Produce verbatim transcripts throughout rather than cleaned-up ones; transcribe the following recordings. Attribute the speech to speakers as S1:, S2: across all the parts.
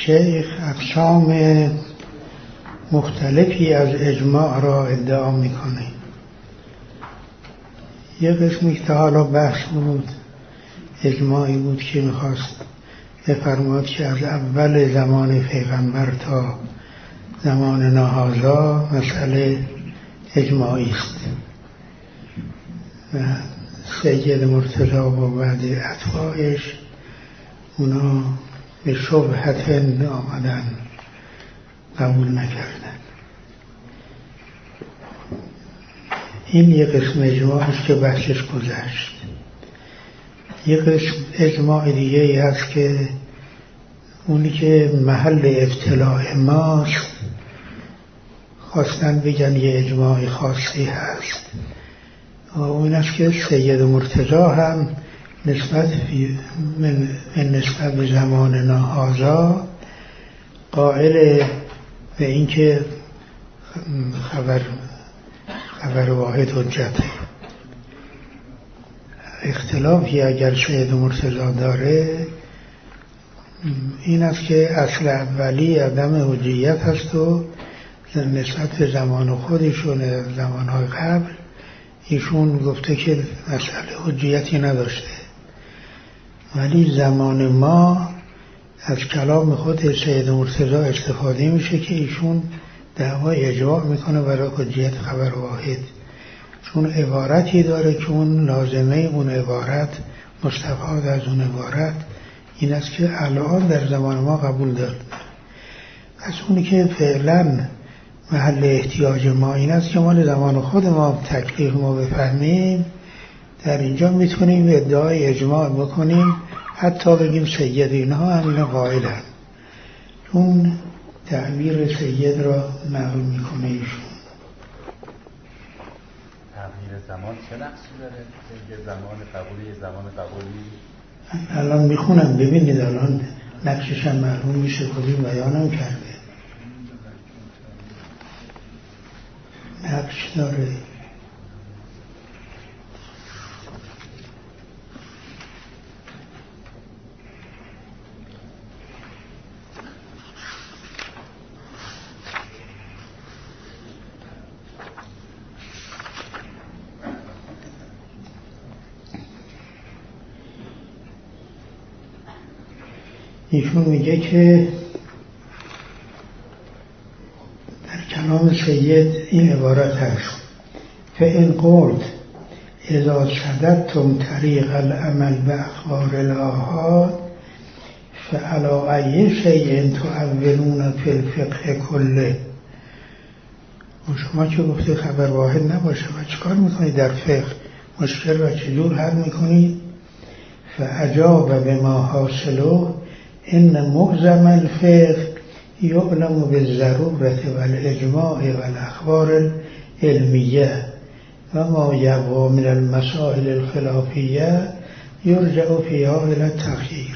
S1: شیخ اقسام مختلفی از اجماع را ادعا میکنه. یه قسمی که حالا بحث بود اجماعی بود که میخواست بفرماد که از اول زمان پیغمبر تا زمان ناهازا مسئله اجماعی است و سید مرتضی و بعد اتباعش اونا به شبهت آمدن، قبول نکردن. این یک قسم اجماع است که بحثش گذشت. یک قسم اجماع دیگه ای هست که اونی که محل ابتلاع ماست خواستن بگن یه اجماع خاصی هست و اون است که سید مرتضی هم نسبت من نسبت به زمان ناهازا قائل به اینکه خبر خبر واحد حجته. اختلافی اگر سید مرتضی داره این است که اصل اولی عدم حجیت هست و نسبت به زمان خودشون زمانهای قبل ایشون گفته که مسئله حجیتی نداشته، ولی زمان ما از کلام خود سید مرتضی استفاده میشه که ایشون دعوای اجماع میکنه برای حجیت خبر واحد، چون عبارتی داره که اون لازمه اون عبارت مستفاد از اون عبارت این است که الان در زمان ما قبول دارد. پس اونی که فعلا محل احتیاج ما این است که مال زمان خود ما تکلیف ما بفهمیم، در اینجا میتونیم ادعای اجماع بکنیم، حتی بگیم سید اینها همین قائلن، چون تعبیر سید را نقل میکنه ایشون.
S2: تغییر زمان چه نقشی داره؟ یه زمان قبولی زمان قبولی
S1: الان میخونم ببینید، الان نقشش هم معلوم میشه، کلی بیانم کرده. نقش داره. ایشون میگه که در کلام سید این عبارت هست: فإن قلت اذا شددتم طریق العمل باخبار الآحاد فعلی ای شیء تؤولون فی الفقه کله. و شما که گفته خبر واحد نباشه و چیکار میکنید در فقه؟ مشکل را چجور حل میکنید؟ فاجاب بما حاصله ان معظم الفقه یعلم بالضرورة والاجماع والاخبار العلمیه و ما یبقى من المسائل الخلافیه یرجع فیها الى التخییر.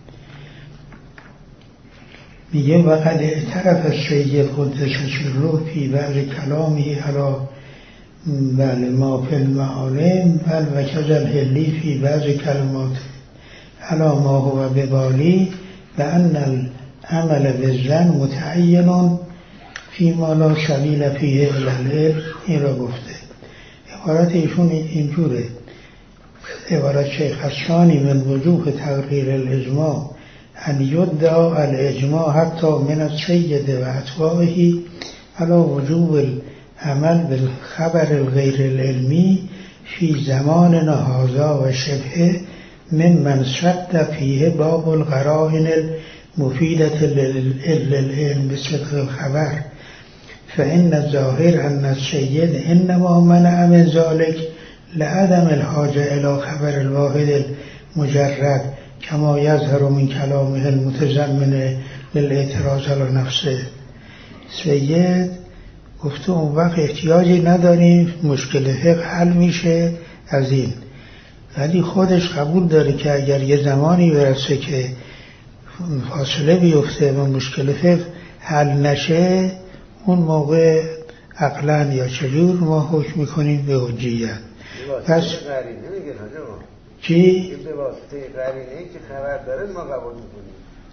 S1: میگه وقد اعترف السید قدس سره فی بعض کلامه علی بل ما فی المعالم بل و کذا الحلی فی بعض کلمات علی ما هو ببالی و ان العمل بالظن متعین فی ما لا سبیل فیه الی العلم. این را گفته. عبارت ایشون اینجوره، عبارت شیخ الثانی من وجوه تقریر الاجماع ان یدعا الاجماع حتی من السید و اتباعه علی وجوب العمل بالخبر الغیر العلمی فی زمان هذا و شبهه ممن شد فیه باب القرائن المفیدة للعلم بصدق الخبر فإن الظاهر أن السید انما منع من ذلك لعدم الحاجة إلى خبر الواحد المجرد کما یظهر من کلامه المتضمن للاعتراض علی نفسه. سید گفته اون وقت احتیاجی نداریم، مشکل فقه حل میشه از این، ولی خودش قبول داره که اگر یه زمانی برسه که فاصله بیفته و مشکل فقه حل نشه، اون موقع عقلاً یا چجور ما حکم میکنیم به حجیت. پس
S3: قرینه میگه حاجا
S1: چی؟
S3: به واسطه قرینه که خبر داره ما قبول میکنیم.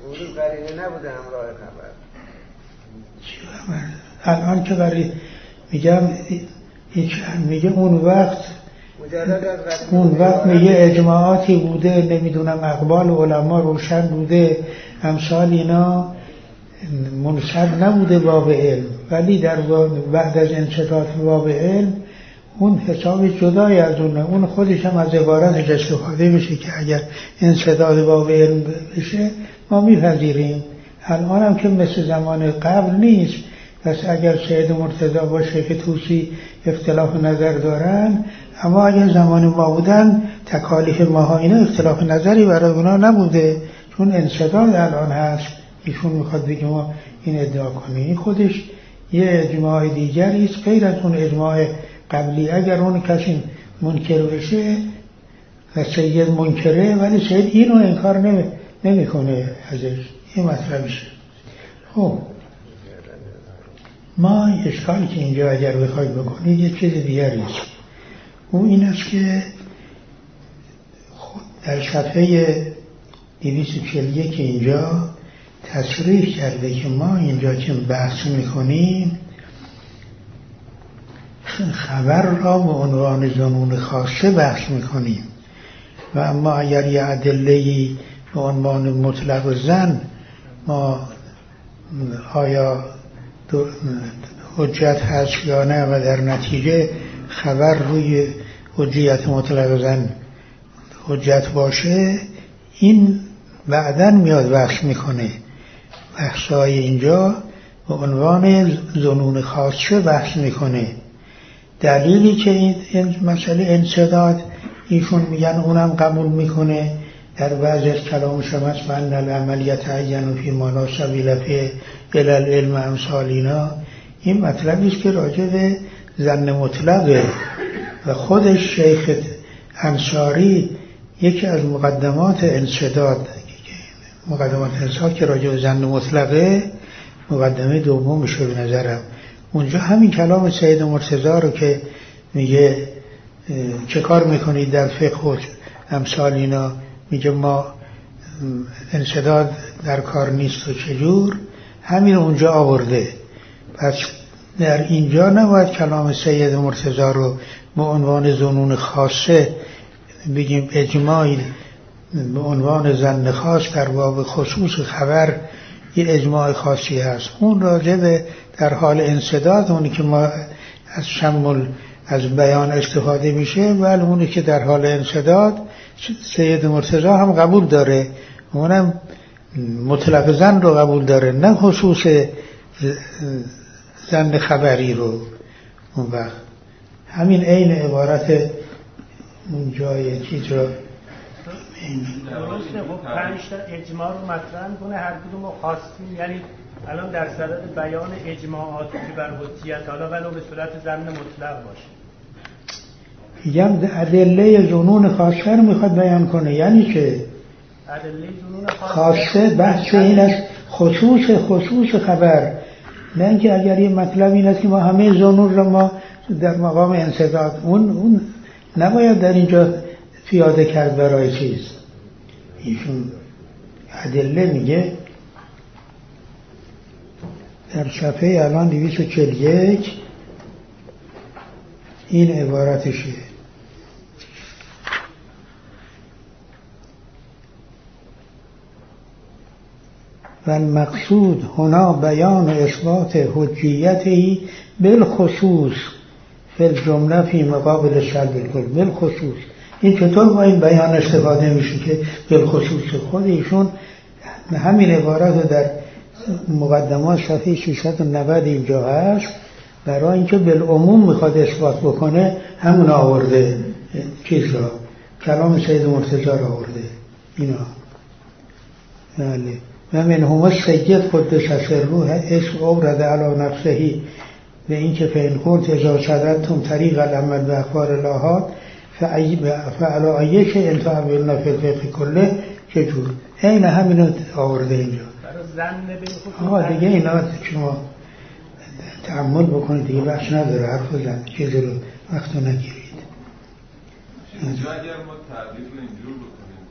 S3: اون قرینه نبوده همراه خبر.
S1: چی خبر؟ الان که قرینه میگم میگه اون وقت اون وقت میگه اجماعاتی بوده، نمیدونم اقوال علما روشن بوده، امثال اینا منصب نبوده باب علم، ولی در بعد از انشطاط باب علم اون حساب جدای از اونه، اون خودش هم از عبارتش استفاده بشه که اگر انشطاط باب علم بشه ما میپذیریم. الان هم که مثل زمان قبل نیست، پس اگر سید مرتضی باشه که توسی اختلاف نظر دارن، اما اگر زمان ما بودن تکالیف ماها اینا اختلاف نظری برای اونا نبوده، چون انشطاط الان هست. ایشون میخواد بگه ما این ادعا کنیم، این خودش یه اجماع دیگری است غیر از اون اجماع قبلی. اگر اون کسی منکر بشه و سید منکره، ولی سید اینو انکار نمی نمیکنه ازش، این مطلبشه. خب ما اشکالی که اینجا اگر بخواید بکنید یه چیز دیگری است، اون این است که خود در صفحه دویست و چهل و یک اینجا تصریح کرده که ما اینجا که بحث میکنیم خبر را به عنوان ظنون خاصه بحث میکنیم، و اما اگر یه ادله‌ای به عنوان مطلق زن ما آیا حجت هست یا نه، و در نتیجه خبر روی حجیت مطلق زن حجت باشه، این بعداً میاد بحث میکنه. بحثای اینجا به عنوان ظنون خاصه بحث میکنه. دلیلی که این مسئله انسداد ایشون میگن اونم قبول میکنه در بعضی از کلامش هم هست، من العملیت عین فی مانا سبیل فی العلم امثالینا. این مطلبی است که راجع به ظن مطلقه و خودش شیخ انصاری یکی از مقدمات انسداد، مقدمات انسداد که راجع به ظن مطلقه، مقدمه دومشه به نظرم، اونجا همین کلام سید مرتضی رو که میگه چه کار میکنید در فقه و امثال اینا، میگه ما انسداد در کار نیست و چجور، همین اونجا آورده. پس در اینجا نباید کلام سید مرتضی رو به عنوان ظنون خاصه بگیم اجماعی به عنوان ظن خاص در باب خصوص خبر یه اجماع خاصی هست. اون راجع به در حال انسداد، اونی که ما از شمول از بیان استفاده میشه، ولی اونی که در حال انسداد سید مرتضی هم قبول داره، اونم مطلق ظن رو قبول داره، نه خصوص ظن خبری رو. اون وقت همین عین عبارت اون جای چیز رو
S4: درسته. خب پنج تا اجماع رو مطرح کنه، هر کدوم رو خواستیم، یعنی الان در صدد بیان اجماعاتی که بر حجیت، حالا ولو به صورت ظن مطلق باشه،
S1: میگم ادله ظنون خاصه رو میخواد بیان کنه. یعنی که
S4: ادله ظنون
S1: خاصه بحث این است خصوص خصوص خبر، نه اینکه اگر یه مطلب این است که ما همه ظنون رو ما در مقام انسداد، اون اون نباید در اینجا پیاده کرد برای چیز. ایشون ادله میگه در صفحه الان دویست و چهل و یک این عبارتشه: و المقصود هنا بیان اثبات حجیته بالخصوص فی الجمله فی مقابل سلب الکل. بالخصوص این چطور با این بیان استفاده میشه که بالخصوص؟ خود ایشون همین عبارت رو در مقدمات صفحه ششصد و نود اینجا هست، برای اینکه بالعموم میخواد اثبات بکنه همون آورده، چیز را کلام سید مرتضی را آورده اینا. بله. و منهم السید قدس سره اسم اورد علی نفسه به اینکه فین قلت اذا صدرتم طریق العمل به اخبار الآحاد فعلی ای شیء ان تعملنا فی الفقه کله. چجور؟ این همینو آورده اینجا. آقا دیگه اینا شما تأمل بکنید دیگه، بحث نداره، حرف زن چیزی رو وقتو نگیرید.
S5: اینجا اگر ما تعبیر رو اینجور بکنیم که از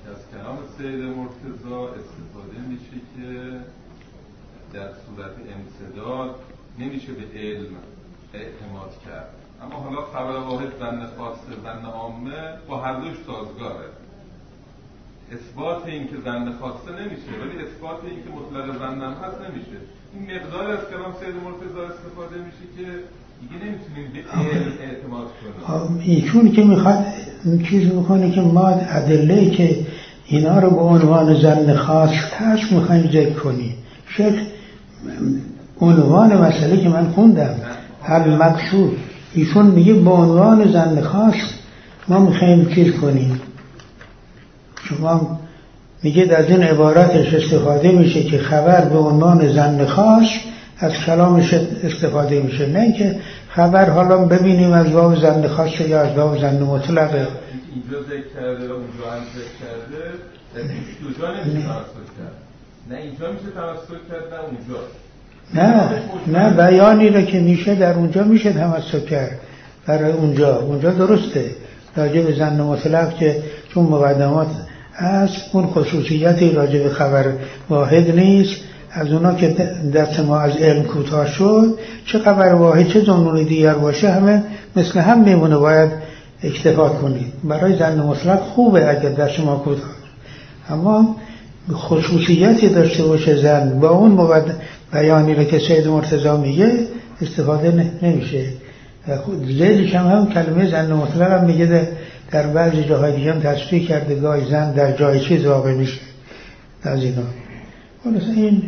S5: کلام سید مرتضی استفاده میشه که در صورت امتداد نمیشه به علم اعتماد کرد، اما حالا خبر واحد ظن خاصه ظن عامه با هر دوش سازگاره. اثبات این که ظن خاصه نمیشه ولی اثبات این که مطلق ظن هم هست نمیشه. این مقدار از کلام سید مرتضی استفاده میشه که دیگه نمیتونیم به علم اعتماد کنیم.
S1: ایشون که میخواد چیز میکنه که ما ادله که اینا رو به عنوان ظن خاص هست میخوایم ذکر کنیم. شیخ عنوان مسئله که من خوندم المقصود، ایشون میگه به عنوان ظن خاص ما میخوایم چیز کنیم. شما میگه از این عبارتش استفاده میشه که خبر به عنوان ظن خاص از کلامش استفاده میشه، نه که خبر حالا ببینیم از باب ظن خاص یا از باب ظن مطلقه.
S5: اینجا ذکر کرده و اونجا هم ذکر کرده، در دو جا نمیشه تمسک کرد، نه اینجا میشه تمسک کرد نه اونجا.
S1: نه نه بیانی را که میشه در اونجا میشه تمسک کرد برای اونجا. اونجا درسته راجع به ظن مطلق که چون مقدمات از اون خصوصیتی راجع به خبر واحد نیست، از اونا که دست ما از علم کوتاه شد، چه خبر واحد چه ضمنی دیگر باشه همه مثل هم میمونه، باید اکتفا کنید. برای ظن مطلق خوبه اگر دست ما کوتاه، اما خصوصیتی داشته باشه ظن با اون مقدم بیانی رو که سید مرتضی میگه استفاده نمیشه. زیدش هم هم کلمه ظن مطلق هم میگه در بعضی جاهای دیگه هم تصریح کرده گاهی ظن در جای چیز واقع میشه از اینا. خلاص این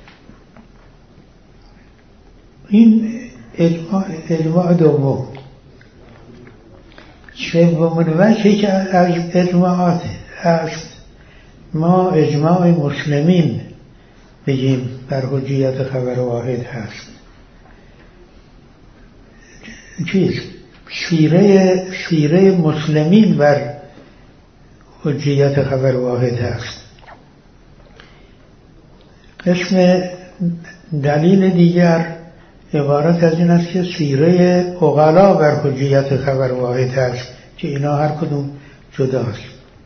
S1: این اجماع, اجماع دوم. سومین وجهی که از اجماعات هست ما اجماع مسلمین بگیم بر حجیت خبر واحد هست. چیز شیره شیره مسلمین بر حجیت خبر واحد هست. قسم دلیل دیگر عبارت از این است که سیره عقلا بر حجیت خبر واحد هست که اینا هر کدوم جداست.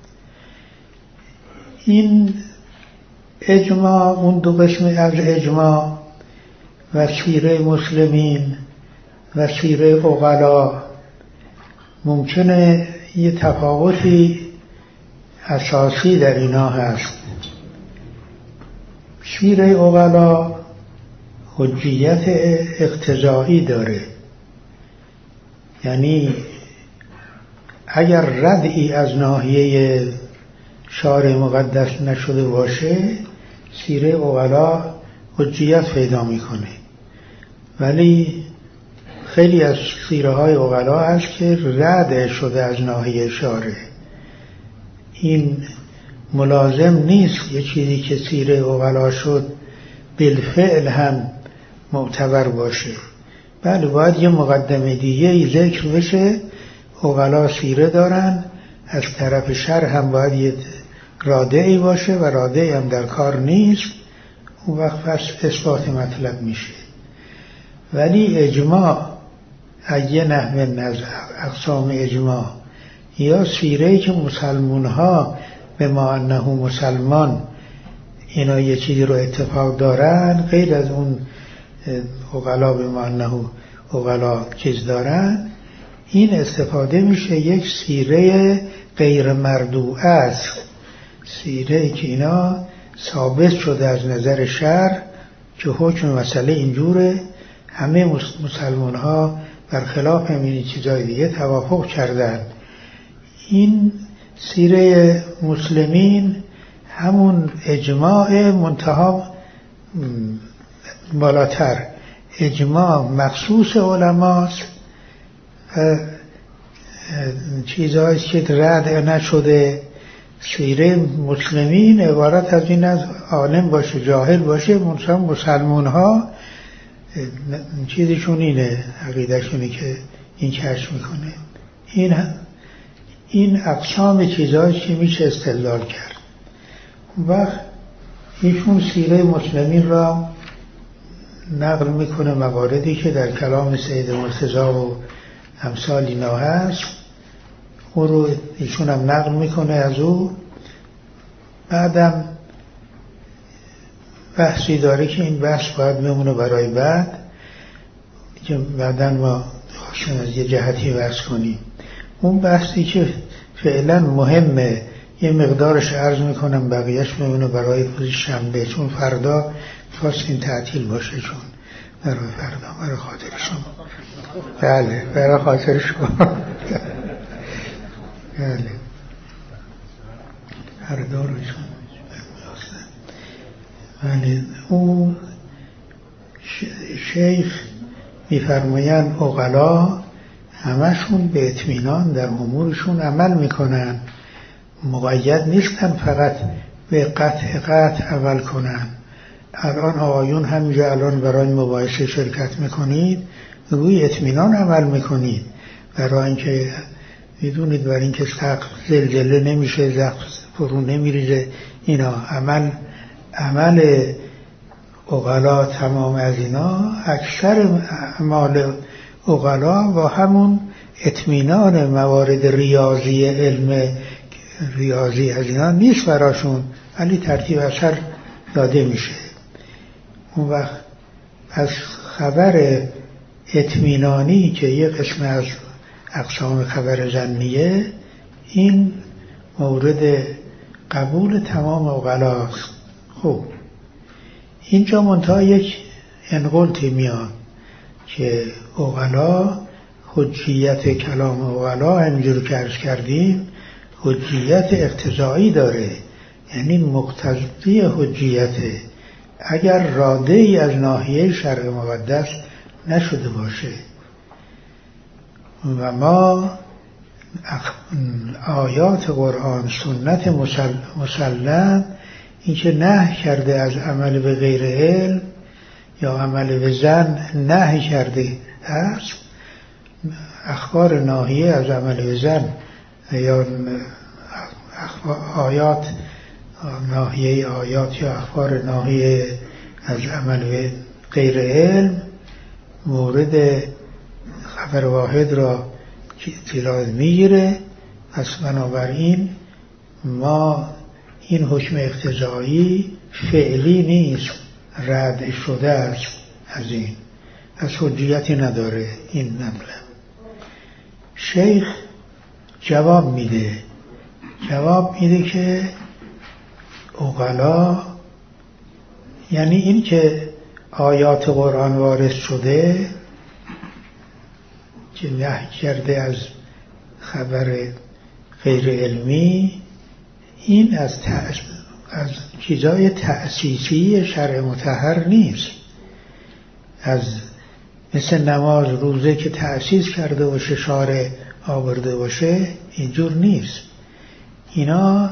S1: این اجماع، اون دو قسم از اجماع و سیره مسلمین و سیره عقلا ممکنه یه تفاوتی اساسی در اینا هست. سیره عقلا حجیت اقتضایی داره، یعنی اگر ردعی از ناحیه شارع مقدس نشده باشه سیره عقلا حجیت پیدا میکنه. ولی خیلی از سیره های عقلا هست که رد شده از ناحیه شارع. این ملازم نیست یه چیزی که سیره عقلا شد بالفعل هم معتبر باشه. بله باید یه مقدمه دیگه ذکر بشه. عقلا سیره دارن، از طرف شرع هم باید یه رادعی باشه و رادعی هم در کار نیست، اون وقت پس اثبات مطلب میشه. ولی اجماع اگه نحو از اقسام اجماع یا سیره‌ای که مسلمون ها به ما انه مسلمان اینا یه چیزی رو اتفاق دارن، غیر از اون عقلا به ما انه عقلا چیز دارن، این استفاده میشه یک سیره غیر مردوعه است، سیره که اینا ثابت شده از نظر شرع که حکم مسئله اینجوره، همه مسلمان ها برخلاف همین چیزای دیگه توافق کردن. این سیره مسلمین همون اجماع منتها بالاتر، اجماع مخصوص علماست، چیزهایی که رد نشده. سیره مسلمین عبارت از این از عالم باشه جاهل باشه، مثلا مسلمان ها چیزشون اینه، عقیدشونه که این کشف میکنه. این این اقسام چیزهایی که میشه استدلال کرد. وقت ایشون سیره مسلمین را نقل میکنه مواردی که در کلام سید مرتضی و امثال اینا هست، او رو ایشون هم نقل میکنه از او بعدم بحثی داره که این بحث باید بمونه برای بعد، که بعداً ما خواستیم از یه جهتی بحث کنیم. اون بحثی که فعلا مهمه یه مقدارش عرض میکنم، بقیهش بمونه برای روز شنبه، چون فردا خواستیم تعطیل باشه، چون برای فردا برای خاطر شما. بله برای خاطر شما. بله فردا رو شما. بله اون شیخ میفرمایند عقلا همشون به اطمینان در امورشون عمل میکنن، مقید نیستن فقط به قطع قطع عمل کنن. الان آقایون همینجا الان برای مباحثه شرکت میکنید، روی اطمینان عمل میکنید، برای اینکه میدونید برای اینکه سقف زلزله نمیشه، سقف فرو نمیریزه. اینا عمل عمل عقلا تمام از اینا، اکثر اعمال عقلا با همون اطمینان موارد ریاضی، علم ریاضی از اینا نیست براشون، ولی ترتیب اثر داده میشه. اون وقت از خبر اطمینانی که یه قسم از اقسام خبر ظنیه، این مورد قبول تمام عقلاست. خب اینجا منتها یک انقلتی میاد که عقلا حجیت کلام عقلا همینجور که عرض کردیم حجیت اقتضایی داره، یعنی مقتضی حجیته، اگر راده ای از ناحیه شرع مقدس نشده باشه. و ما آیات قرآن، سنت مسلم، این که نهی کرده از عمل به غیر علم یا عمل به ظن نهی کرده است، اخبار ناهیه از عمل به ظن یا آیات ناهیه آیات یا اخبار ناهیه از عمل به غیر علم مورد خبر واحد را تلاوت میگیره. پس بنابراین ما این حکم اقتضایی فعلی نیست، رد شده است از این، از حجیتی نداره این نمله. شیخ جواب میده جواب میده که عقلا یعنی این که آیات قرآن وارد شده که نهی کرده از خبر غیر علمی، این از از چیزای تأسیسی شرع مطهر نیست، از مثل نماز روزه که تأسیس کرده باشه شارع آورده باشه، اینجور نیست. اینا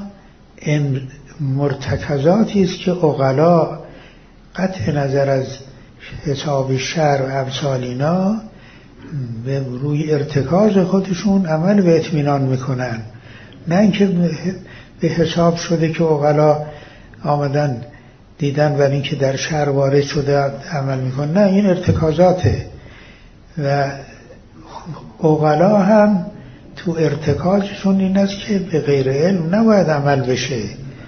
S1: مرتکزاتی است که عقلا قطع نظر از حساب شرع و امثال اینا به روی ارتکاز خودشون عمل به اطمینان میکنن، نه اینکه به حساب شده که عقلا آمدن دیدن و اینکه در شرع وارد شده عمل میکنن، نه، این ارتکازاته. و عقلا هم تو ارتکازشون این است که به غیر علم نباید عمل بشه.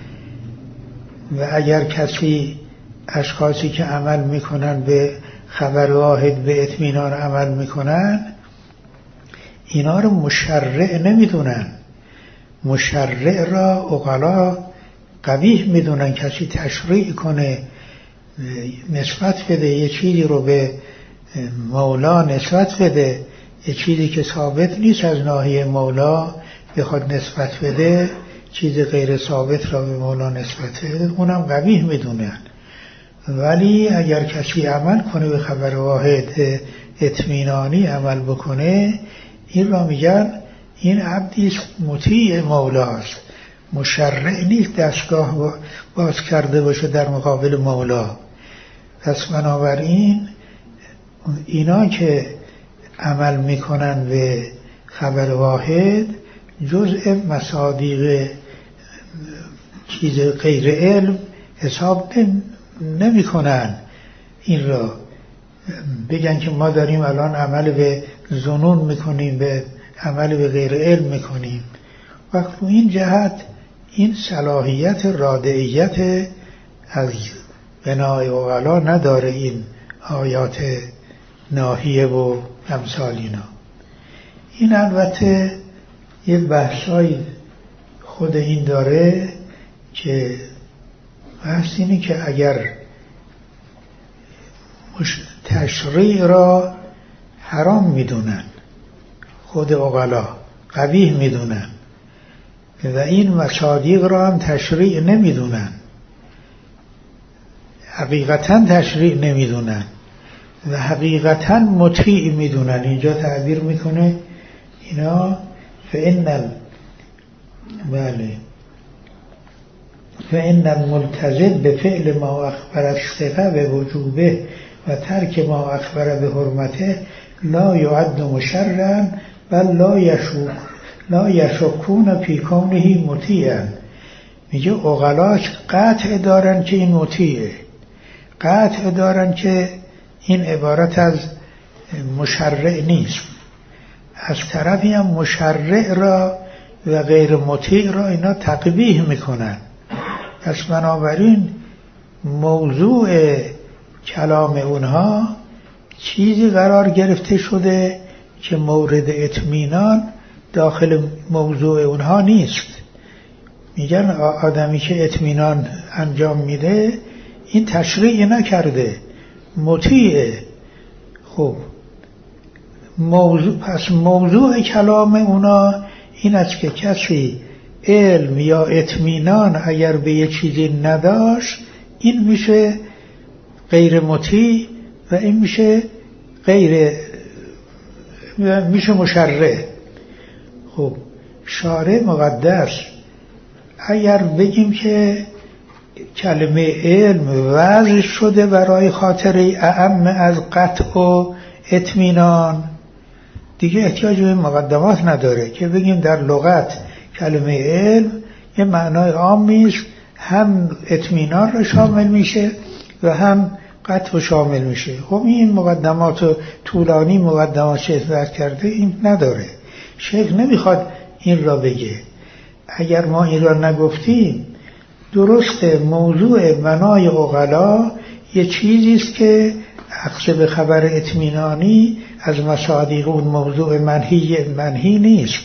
S1: و اگر کسی اشخاصی که عمل میکنن به خبر واحد به اطمینان عمل میکنن، اینا رو مشرع نمیدونن. مشرع را عقلا قبیح میدونن. کسی تشریع کنه، نسبت بده یه چیزی رو به مولا، نسبت بده یه چیزی که ثابت نیست از ناحیه مولا بخواد نسبت بده، چیز غیر ثابت را به مولا نسبت بده، اونم قبیح میدونن. ولی اگر کسی عمل کنه به خبر واحد اطمینانی عمل بکنه، این را میگن این عبدی مطیع مولاست، مشرع نیست دستگاه باز کرده باشه در مقابل مولا. پس بنابراین اینا که عمل میکنن به خبر واحد جزء مصادیق چیز غیر علم حساب نمی کنن. این را بگن که ما داریم الان عمل به ظنون میکنیم، به عمل به غیر علم میکنیم. وقت رو این جهت این صلاحیت رادعیت از بنای عقلا نداره. این آیات ناحیه و امثال اینا. این البته یه بحثای خود این داره که بحث اینه که اگر تشریع را حرام میدونن، خود عقلا قبیح میدونن و این مصادیق را هم تشریع نمیدونن، حقیقتا تشریع نمیدونن و حقیقتا مطیع میدونن. اینجا تعبیر میکنه اینا فإن ال... بله فإن الملتزم به فعل ما اخبر الثقه به وجوبه و ترک ما اخبر به حرمته لا یعد مشرعا بل لا یشک لا یشکون فی کونه مطیعا. میگه عقلاش قطع دارن که این مطیعه، قطع دارن که این عبارت از مشرع نیست. از طرفی هم مشرع را و غیر مطیع را اینا تقبیح میکنن. پس بنابراین موضوع کلام اونها چیزی قرار گرفته شده که مورد اطمینان داخل موضوع اونها نیست. میگن آدمی که اطمینان انجام میده این تشریع نکرده، مطیعه. خب موضوع پس موضوع کلام اونا این است که کسی علم یا اطمینان اگر به یه چیزی نداشت این میشه غیر مطیع و این میشه غیر میشه مشرع. خب شارع مقدس اگر بگیم که کلمه علم وضع شده برای خاطر اعم از قطع و اطمینان، دیگه احتیاج به مقدمات نداره که بگیم در لغت کلمه علم یه معنای عامی است، هم اطمینان رو شامل میشه و هم قطع رو شامل میشه. خب این مقدمات طولانی مقدمات شهر کرده این نداره. شیخ نمیخواد این را بگه. اگر ما این را نگفتیم درسته موضوع بنای عقلا یه چیزی است که اخذ به خبر اطمینانی از مصادیق اون موضوع منهی منهی نیست،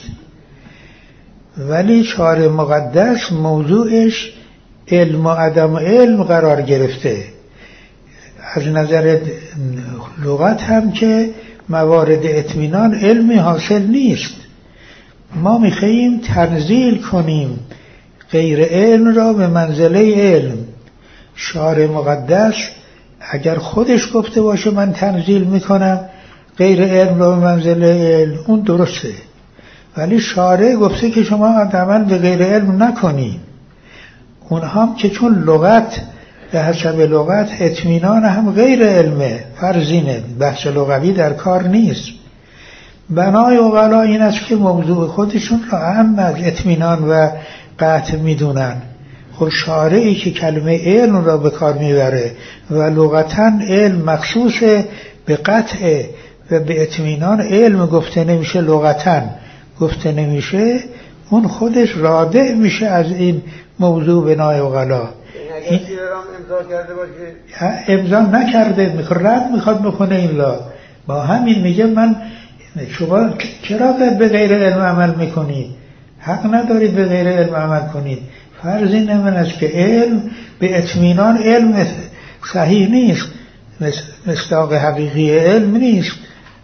S1: ولی شارع مقدس موضوعش علم و عدم علم قرار گرفته. از نظر لغت هم که موارد اطمینان علمی حاصل نیست. ما میخواییم تنزیل کنیم غیر علم را به منزله علم. شارع مقدس اگر خودش گفته باشه من تنزیل میکنم غیر علم را به منزله علم، اون درسته، ولی شارع گفته که شما عمل به غیر علم نکنی. اونها هم که چون لغت به حسب لغت اطمینان هم غیر علمه، فرضینه، بحث لغوی در کار نیست. بنای عقلا این است که موضوع خودشون را اهم از اطمینان و قطع میدونن. خب شارعی که کلمه علم را به کار میبره و لغتا علم مخصوص به قطع و به اطمینان علم گفته نمیشه، لغتا گفته نمیشه، اون خودش رادع میشه از این موضوع بنای عقلا.
S3: این امضا کرده باشه
S1: امضا نکرده، میخواد رد میخواد بکنه این لا. با همین میگه من شما چرا به غیر علم عمل میکنید؟ حق ندارید به غیر علم عمل کنید. فرض این من است که علم به اطمینان علم صحیح نیست، مصداق حقیقی علم نیست.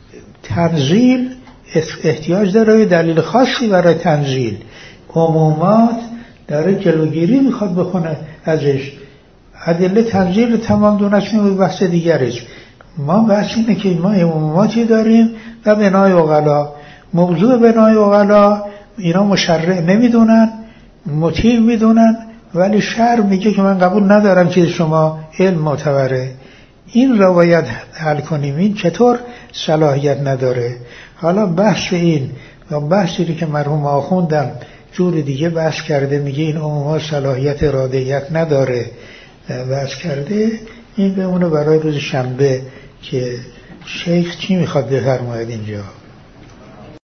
S1: تنزیل احتیاج داره دلیل خاصی برای تنزیل. عمومات داره جلوگیری میخواد بکنه ازش. ادله تنزیل تمام دونشون به بحث دیگرش. ما بحث اینه که ما عموماتی داریم و بنای عقلا. موضوع بنای عقلا اینا مشرع نمیدونن، مطیع میدونن، ولی شرع میگه که من قبول ندارم که شما علم معتبره. این را باید حل کنیم. این چطور صلاحیت نداره؟ حالا بحث این و بحثی که مرحوم آخوندم جور دیگه بحث کرده، میگه این عموما صلاحیت رادعیت نداره بحث کرده. این بمونه برای روز شنبه که شیخ چی میخواد بفرماید اینجا.